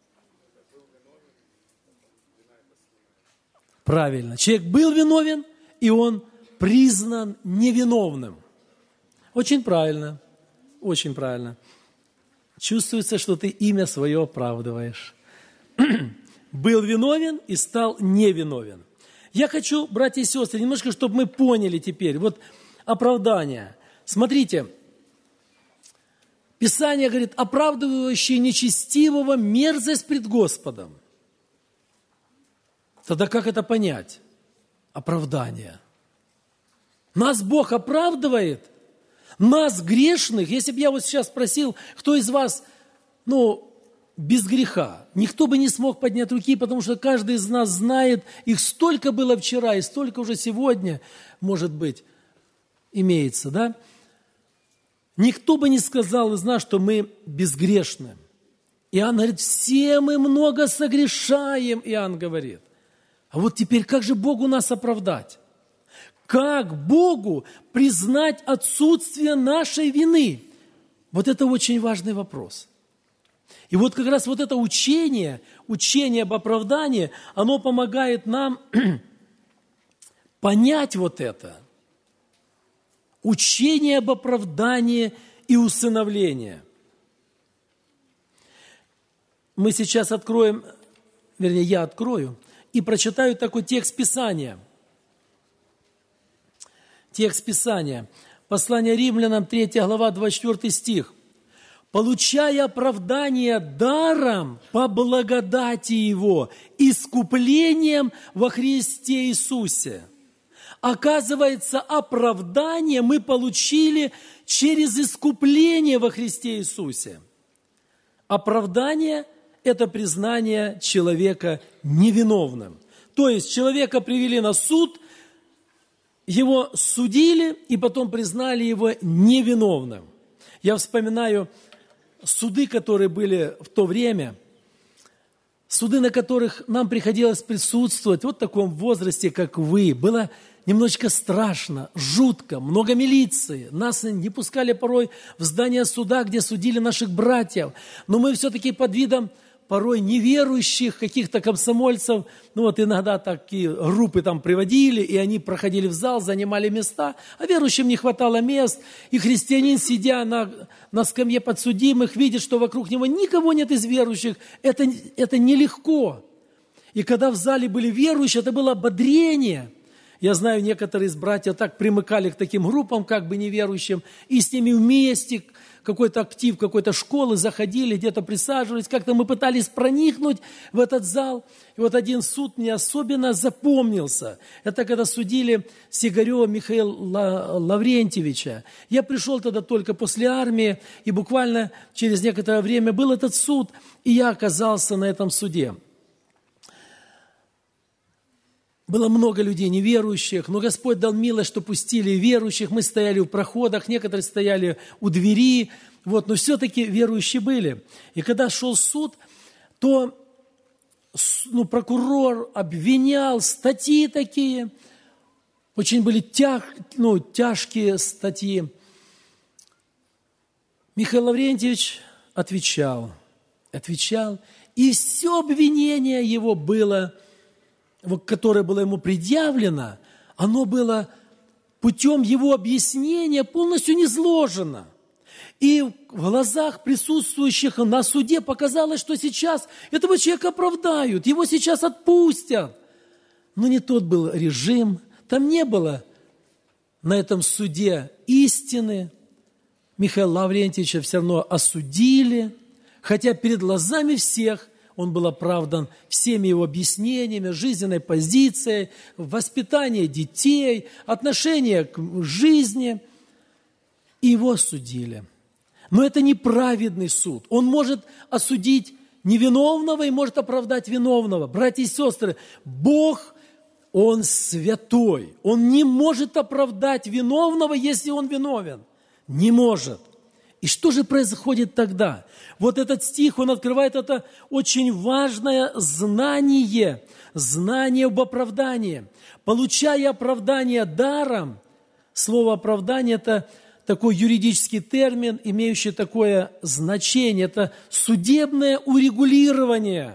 Правильно. Человек был виновен, и он признан невиновным. Очень правильно. Очень правильно. Чувствуется, что ты имя свое оправдываешь. Был виновен и стал невиновен. Я хочу, братья и сестры, немножко, чтобы мы поняли теперь. Вот оправдание. Смотрите, Писание говорит, оправдывающий нечестивого мерзость пред Господом. Тогда как это понять? Оправдание. Нас Бог оправдывает, нас грешных. Если бы я вот сейчас спросил, кто из вас, без греха, никто бы не смог поднять руки, потому что каждый из нас знает, их столько было вчера и столько уже сегодня, может быть, имеется, да? Никто бы не сказал из нас, что мы безгрешны. Иоанн говорит, все мы много согрешаем, Иоанн говорит. А вот теперь, как же Богу нас оправдать? Как Богу признать отсутствие нашей вины? Вот это очень важный вопрос. И вот как раз вот это учение об оправдании, оно помогает нам понять вот это. Учение об оправдании и усыновлении. Мы сейчас откроем, вернее, я открою, и прочитаю такой текст Писания. Текст Писания. Послание Римлянам, 3 глава, 24 стих. получая оправдание даром по благодати Его, искуплением во Христе Иисусе. Оказывается, оправдание мы получили через искупление во Христе Иисусе. Оправдание – это признание человека невиновным. То есть человека привели на суд, его судили и потом признали его невиновным. Я вспоминаю суды, которые были в то время, суды, на которых нам приходилось присутствовать вот в таком возрасте, как вы. Было немножечко страшно, жутко, много милиции. Нас не пускали порой в здание суда, где судили наших братьев. Но мы все-таки под видом порой неверующих каких-то комсомольцев, иногда такие группы там приводили, и они проходили в зал, занимали места, а верующим не хватало мест, и христианин, сидя на скамье подсудимых, видит, что вокруг него никого нет из верующих, это нелегко. И когда в зале были верующие, это было ободрение. Я знаю, некоторые из братьев так примыкали к таким группам, как бы неверующим, и с ними вместе какой-то актив, какой-то школы заходили, где-то присаживались, как-то мы пытались проникнуть в этот зал. И вот один суд мне особенно запомнился. Это когда судили Сигарева Михаила Лаврентьевича. Я пришел тогда только после армии, и буквально через некоторое время был этот суд, и я оказался на этом суде. Было много людей неверующих, но Господь дал милость, что пустили верующих. Мы стояли в проходах, некоторые стояли у двери, но все-таки верующие были. И когда шел суд, то прокурор обвинял, статьи такие, очень были тяжкие статьи. Михаил Лаврентьевич отвечал, и все обвинение его было, которое было ему предъявлено, оно было путем его объяснения полностью низложено. И в глазах присутствующих на суде показалось, что сейчас этого человека оправдают, его сейчас отпустят. Но не тот был режим, там не было на этом суде истины. Михаила Лаврентьевича все равно осудили, хотя перед глазами всех он был оправдан всеми его объяснениями, жизненной позицией, воспитание детей, отношение к жизни. И его осудили. Но это неправедный суд. Он может осудить невиновного и может оправдать виновного. Братья и сестры, Бог, Он святой. Он не может оправдать виновного, если он виновен. Не может. И что же происходит тогда? Вот этот стих, он открывает это очень важное знание об оправдании. Получая оправдание даром, слово оправдание – это такой юридический термин, имеющий такое значение. Это судебное урегулирование.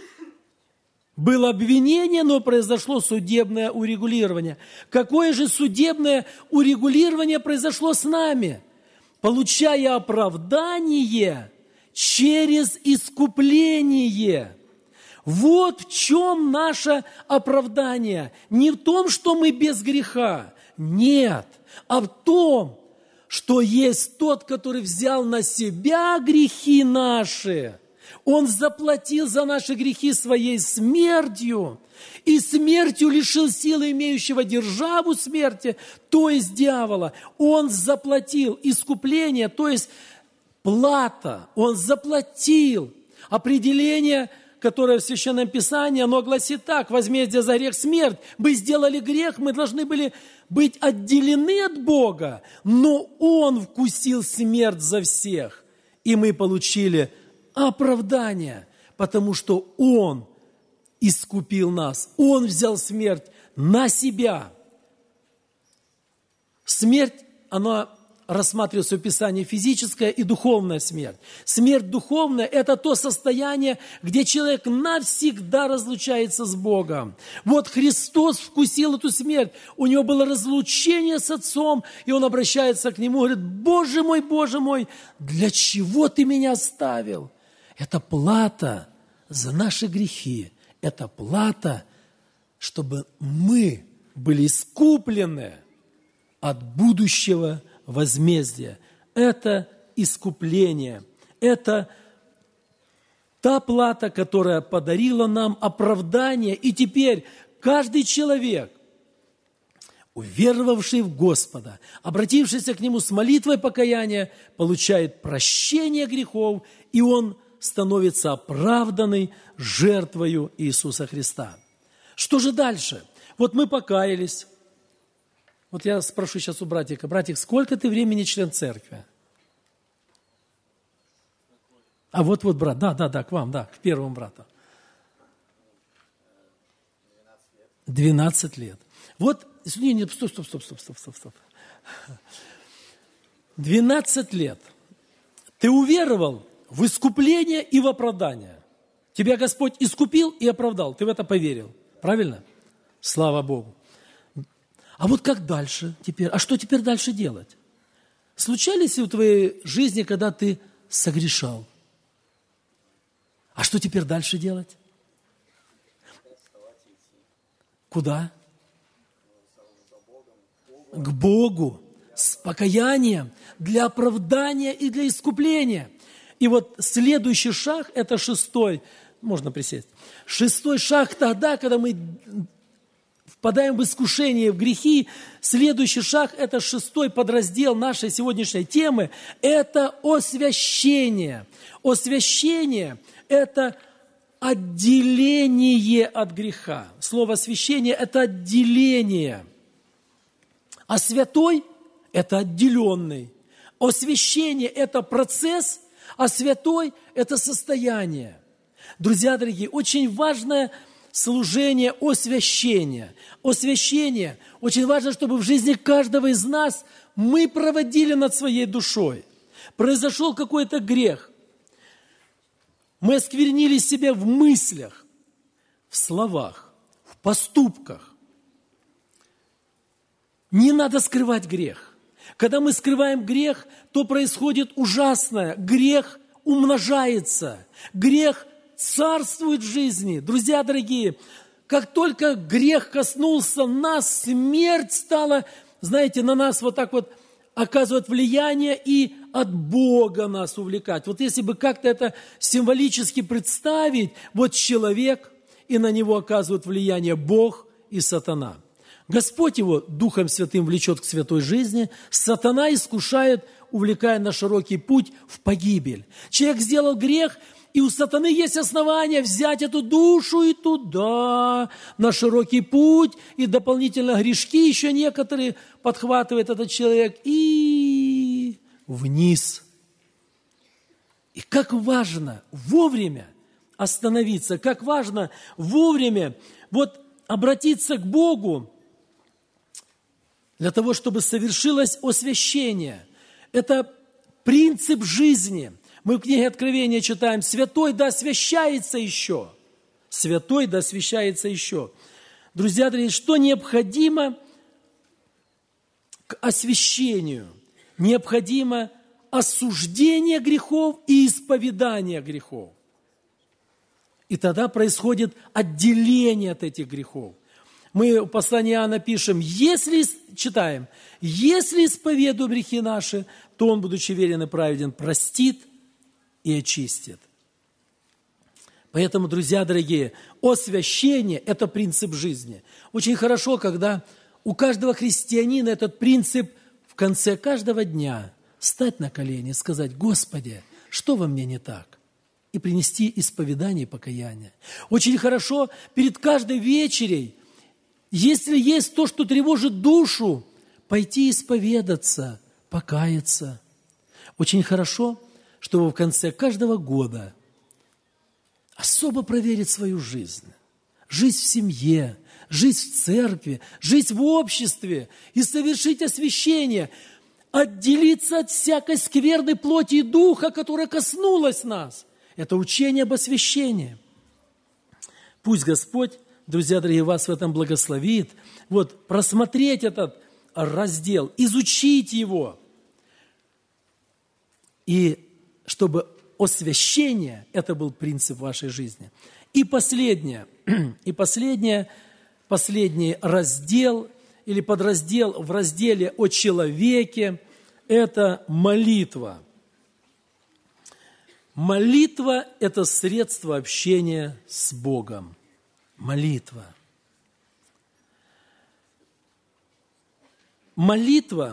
Было обвинение, но произошло судебное урегулирование. Какое же судебное урегулирование произошло с нами? Получая оправдание через искупление. Вот в чем наше оправдание. Не в том, что мы без греха, нет, а в том, что есть тот, который взял на себя грехи наши. Он заплатил за наши грехи своей смертью, и смертью лишил силы имеющего державу смерти, то есть дьявола. Он заплатил искупление, то есть плата. Он заплатил. Определение, которое в Священном Писании, оно гласит так: возмездие за грех – смерть. Мы сделали грех, мы должны были быть отделены от Бога, но Он вкусил смерть за всех, и мы получили оправдание, потому что Он искупил нас. Он взял смерть на себя. Смерть, она рассматривается в Писании физическая и духовная смерть. Смерть духовная – это то состояние, где человек навсегда разлучается с Богом. Вот Христос вкусил эту смерть. У него было разлучение с Отцом, и Он обращается к Нему и говорит: Боже мой, для чего Ты меня оставил? Это плата за наши грехи. Это плата, чтобы мы были искуплены от будущего возмездия. Это искупление. это та плата, которая подарила нам оправдание. И теперь каждый человек, уверовавший в Господа, обратившийся к Нему с молитвой покаяния, получает прощение грехов, и он становится оправданный жертвою Иисуса Христа. Что же дальше? Вот мы покаялись. Вот я спрошу сейчас у братика: братик, сколько ты времени член церкви? А вот брат, да, к вам, да, к первому брату. 12 лет. Вот, стоп. 12 лет. Ты уверовал в искупление и в оправдание. Тебя Господь искупил и оправдал. Ты в это поверил. Правильно? Слава Богу. А вот как дальше теперь? А что теперь дальше делать? Случались ли в твоей жизни, когда ты согрешал? А что теперь дальше делать? Куда? К Богу, с покаянием, для оправдания и для искупления. И вот следующий шаг, это 6-й, можно присесть, 6-й шаг тогда, когда мы впадаем в искушение, в грехи. Следующий шаг, это 6-й подраздел нашей сегодняшней темы, это освящение. Освящение – это отделение от греха. Слово освящение – это отделение. А святой – это отделенный. Освящение – это процесс, а святой – это состояние. Друзья дорогие, очень важное служение освящения. Освящение – очень важно, чтобы в жизни каждого из нас мы проводили над своей душой. Произошел какой-то грех. Мы осквернили себя в мыслях, в словах, в поступках. Не надо скрывать грех. Когда мы скрываем грех, то происходит ужасное. Грех умножается. Грех царствует в жизни. Друзья дорогие, как только грех коснулся нас, смерть стала, знаете, на нас вот так вот оказывать влияние и от Бога нас увлекать. Вот если бы как-то это символически представить, вот человек, и на него оказывают влияние Бог и сатана. Господь его Духом Святым влечет к святой жизни, сатана искушает, увлекая на широкий путь в погибель. Человек сделал грех, и у сатаны есть основания взять эту душу и туда, на широкий путь, и дополнительно грешки еще некоторые подхватывает этот человек, и вниз. И как важно вовремя остановиться, как важно вовремя вот обратиться к Богу для того, чтобы совершилось освящение. Это принцип жизни. Мы в книге Откровения читаем: «Святой да освящается еще». Святой да освящается еще. Друзья дорогие, что необходимо к освящению? Необходимо осуждение грехов и исповедание грехов. И тогда происходит отделение от этих грехов. Мы в послании Иоанна пишем: читаем, если исповедуем грехи наши, то Он, будучи верен и праведен, простит и очистит. Поэтому, друзья дорогие, освящение – это принцип жизни. Очень хорошо, когда у каждого христианина этот принцип в конце каждого дня встать на колени и сказать: «Господи, что во мне не так?» И принести исповедание и покаяние. Очень хорошо перед каждой вечерей, если есть то, что тревожит душу, пойти исповедаться, покаяться. Очень хорошо, чтобы в конце каждого года особо проверить свою жизнь. Жизнь в семье, жизнь в церкви, жизнь в обществе и совершить освящение, отделиться от всякой скверной плоти и духа, которая коснулась нас. Это учение об освящении. Пусть Господь, друзья дорогие, вас в этом благословит. Вот, просмотреть этот раздел, изучить его. И чтобы освящение, это был принцип вашей жизни. И последний раздел или подраздел в разделе о человеке – это молитва. Молитва – это средство общения с Богом. Молитва. Молитва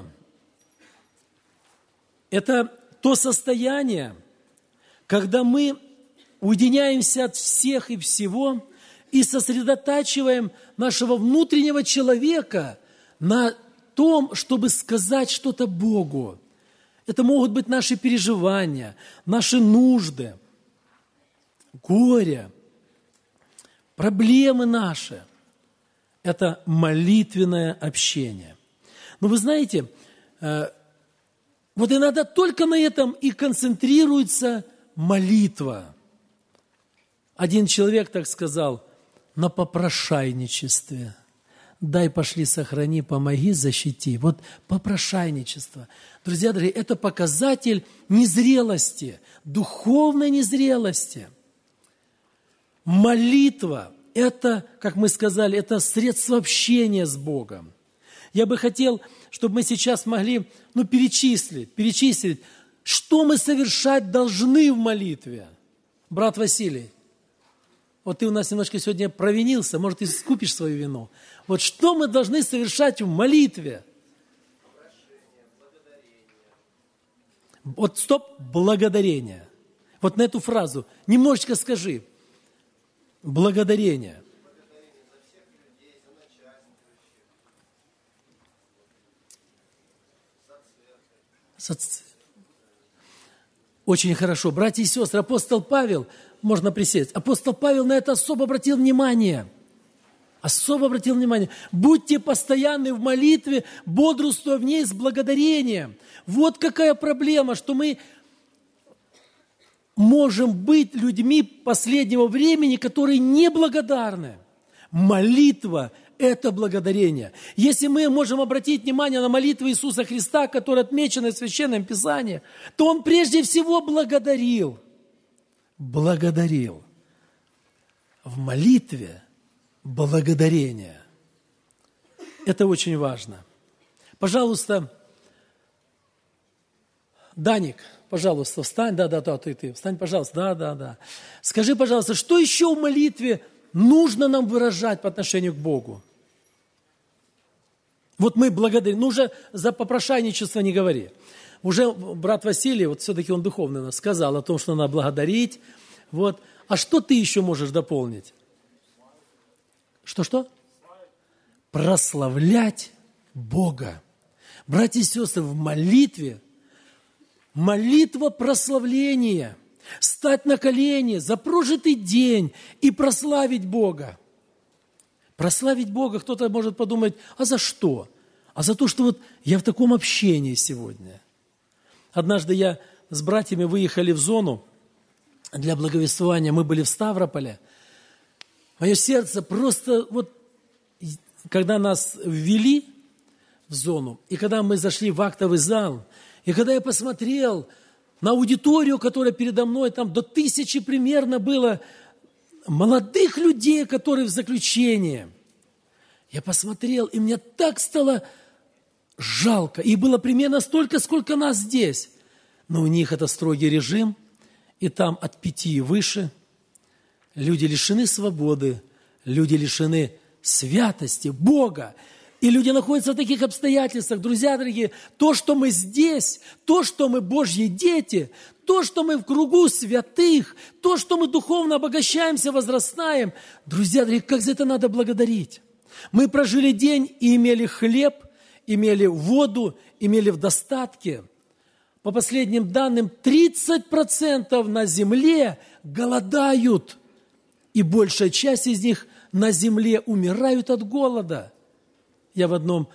– это то состояние, когда мы уединяемся от всех и всего и сосредотачиваем нашего внутреннего человека на том, чтобы сказать что-то Богу. Это могут быть наши переживания, наши нужды, горе, проблемы наши. Это молитвенное общение. Но вы знаете, вот иногда только на этом и концентрируется молитва. Один человек так сказал: на попрошайничестве. Дай, пошли, сохрани, помоги, защити. Вот попрошайничество. Друзья дорогие, это показатель незрелости, духовной незрелости. Молитва – это, как мы сказали, это средство общения с Богом. Я бы хотел, чтобы мы сейчас могли перечислить, что мы совершать должны в молитве. Брат Василий, вот ты у нас немножко сегодня провинился, может, ты искупишь свою вину. Вот что мы должны совершать в молитве? Вот стоп, благодарение. Вот на эту фразу немножечко скажи. Благодарение. Очень хорошо. Братья и сестры, апостол Павел, можно присесть, апостол Павел на это особо обратил внимание. Особо обратил внимание. Будьте постоянны в молитве, бодрствуя в ней с благодарением. Вот какая проблема, что мы можем быть людьми последнего времени, которые неблагодарны. Молитва – это благодарение. Если мы можем обратить внимание на молитву Иисуса Христа, которая отмечена в Священном Писании, то Он прежде всего благодарил. Благодарил. В молитве благодарение. Это очень важно. Пожалуйста, Даник, пожалуйста, встань. Да, ты. Встань, пожалуйста. Да. Скажи, пожалуйста, что еще в молитве нужно нам выражать по отношению к Богу? Вот мы благодарим. Ну, уже за попрошайничество не говори. Уже брат Василий, вот все-таки он духовный нас сказал о том, что надо благодарить. Вот. А что ты еще можешь дополнить? Что? Прославлять Бога. Братья и сестры, в молитве молитва прославления. Стать на колени за прожитый день и прославить Бога. Прославить Бога, кто-то может подумать, а за что? А за то, что вот я в таком общении сегодня. Однажды я с братьями выехали в зону для благовествования, мы были в Ставрополе. Мое сердце просто, вот, когда нас ввели в зону, и когда мы зашли в актовый зал, и когда я посмотрел на аудиторию, которая передо мной, там до 1000 примерно было молодых людей, которые в заключении. Я посмотрел, и мне так стало жалко. И было примерно столько, сколько нас здесь. Но у них это строгий режим, и там от 5 и выше. Люди лишены свободы, люди лишены святости Бога. И люди находятся в таких обстоятельствах. Друзья дорогие, то, что мы здесь, то, что мы Божьи дети, то, что мы в кругу святых, то, что мы духовно обогащаемся, возрастаем, друзья дорогие, как за это надо благодарить. Мы прожили день и имели хлеб, имели воду, имели в достатке. По последним данным, 30% на земле голодают, и большая часть из них на земле умирают от голода. Я в одном,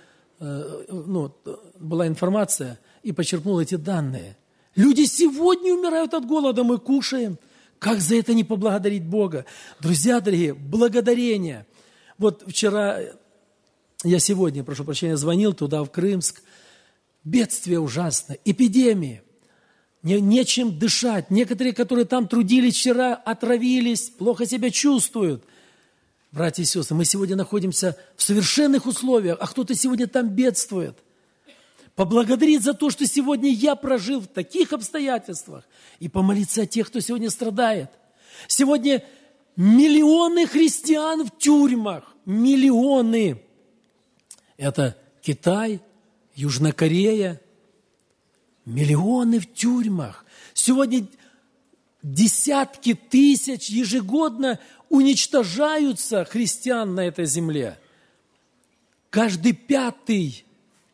была информация, и почерпнул эти данные. Люди сегодня умирают от голода, мы кушаем. Как за это не поблагодарить Бога? Друзья дорогие, благодарение. Вот вчера, я сегодня, прошу прощения, звонил туда, в Крымск. Бедствие ужасное, эпидемии. Нечем дышать. Некоторые, которые там трудились вчера, отравились, плохо себя чувствуют. Братья и сестры, мы сегодня находимся в совершенных условиях, а кто-то сегодня там бедствует. поблагодарить за то, что сегодня я прожил в таких обстоятельствах, и помолиться о тех, кто сегодня страдает. Сегодня миллионы христиан в тюрьмах, миллионы. Это Китай, Южная Корея, миллионы в тюрьмах. Сегодня десятки тысяч ежегодно уничтожаются христиан на этой земле. Каждый пятый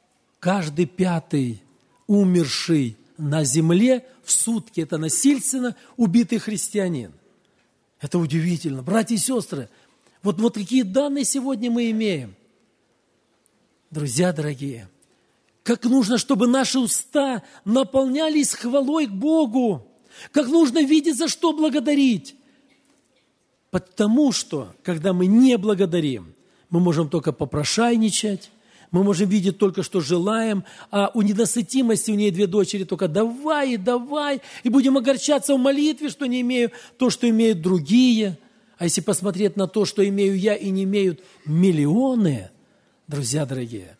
умерший на земле в сутки – это насильственно убитый христианин. Это удивительно. Братья и сестры, вот какие данные сегодня мы имеем. Друзья дорогие, как нужно, чтобы наши уста наполнялись хвалой к Богу. Как нужно видеть, за что благодарить. Потому что, когда мы не благодарим, мы можем только попрошайничать, мы можем видеть только, что желаем, а у недосытимости у нее 2 дочери только давай, и будем огорчаться в молитве, что не имею то, что имеют другие. А если посмотреть на то, что имею я и не имеют миллионы, друзья дорогие,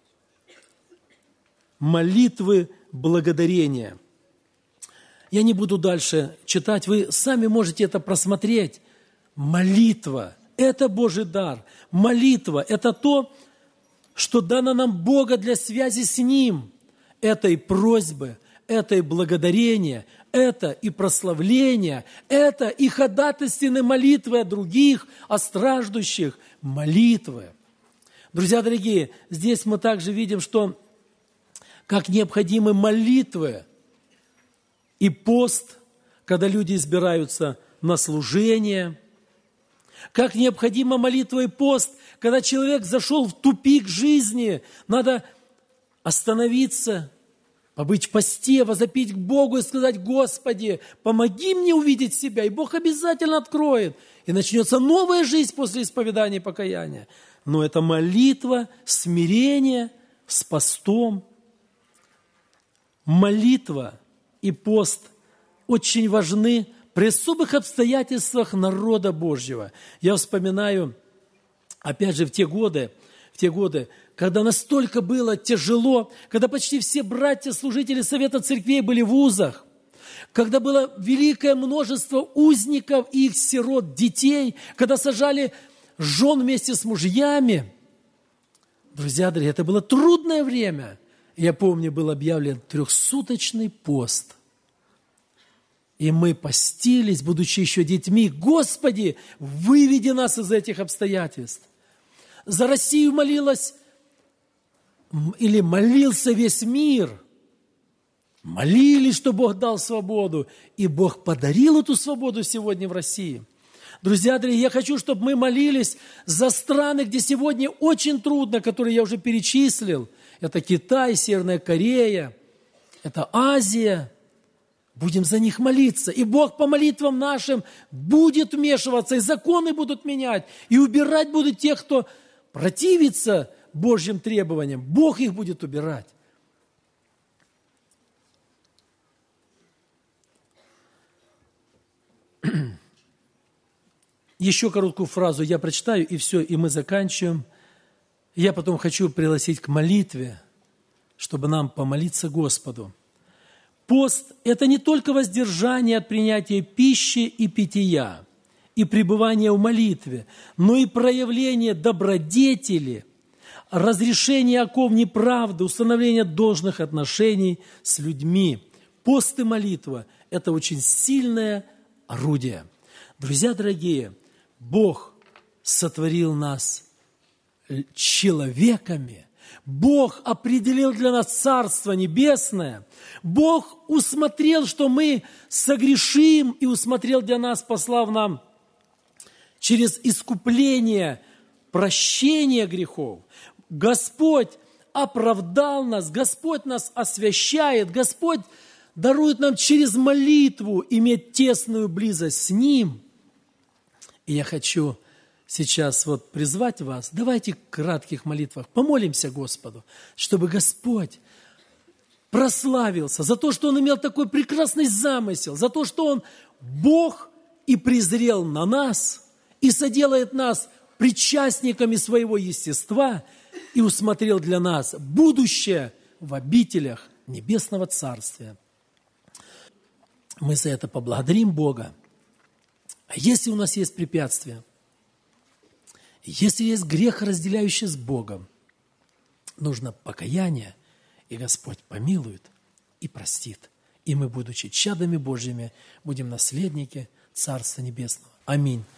молитвы благодарения. Я не буду дальше читать, вы сами можете это просмотреть. Молитва – это Божий дар. Молитва – это то, что дано нам Бога для связи с Ним. Это и просьбы, это и благодарение, это и прославление, это и ходатайственные молитвы о других, о страждущих, молитвы. Друзья дорогие, здесь мы также видим, что как необходимы молитвы и пост, когда люди избираются на служение, как необходима молитва и пост, когда человек зашел в тупик жизни, надо остановиться, побыть в посте, возопить к Богу и сказать: Господи, помоги мне увидеть себя, и Бог обязательно откроет, и начнется новая жизнь после исповедания и покаяния. Но это молитва, смирение с постом. Молитва и пост очень важны при особых обстоятельствах народа Божьего. Я вспоминаю, опять же, в те годы, когда настолько было тяжело, когда почти все братья-служители Совета Церквей были в вузах, когда было великое множество узников и их сирот, детей, когда сажали жен вместе с мужьями. Друзья дорогие, это было трудное время. Я помню, был объявлен 300-суточный пост. И мы постились, будучи еще детьми. Господи, выведи нас из этих обстоятельств. За Россию молился весь мир. Молились, что Бог дал свободу. И Бог подарил эту свободу сегодня в России. Друзья дорогие, я хочу, чтобы мы молились за страны, где сегодня очень трудно, которые я уже перечислил. Это Китай, Северная Корея, это Азия. Будем за них молиться. И Бог по молитвам нашим будет вмешиваться, и законы будут менять, и убирать будут тех, кто противится Божьим требованиям. Бог их будет убирать. Еще короткую фразу я прочитаю, и все, и мы заканчиваем. Я потом хочу пригласить к молитве, чтобы нам помолиться Господу. Пост – это не только воздержание от принятия пищи и питья, и пребывание в молитве, но и проявление добродетели, разрешение оков неправды, установление должных отношений с людьми. Пост и молитва – это очень сильное орудие. Друзья дорогие, Бог сотворил нас человеками. Бог определил для нас Царство Небесное. Бог усмотрел, что мы согрешим, и усмотрел для нас, послав нам через искупление, прощение грехов. Господь оправдал нас, Господь нас освящает, Господь дарует нам через молитву иметь тесную близость с Ним. И я хочу сейчас призвать вас, давайте в кратких молитвах помолимся Господу, чтобы Господь прославился за то, что Он имел такой прекрасный замысел, за то, что Он Бог и презрел на нас, и соделает нас причастниками своего естества, и усмотрел для нас будущее в обителях Небесного Царствия. Мы за это поблагодарим Бога. А если у нас есть препятствия, если есть грех, разделяющий с Богом, нужно покаяние, и Господь помилует и простит. И мы, будучи чадами Божьими, будем наследники Царства Небесного. Аминь.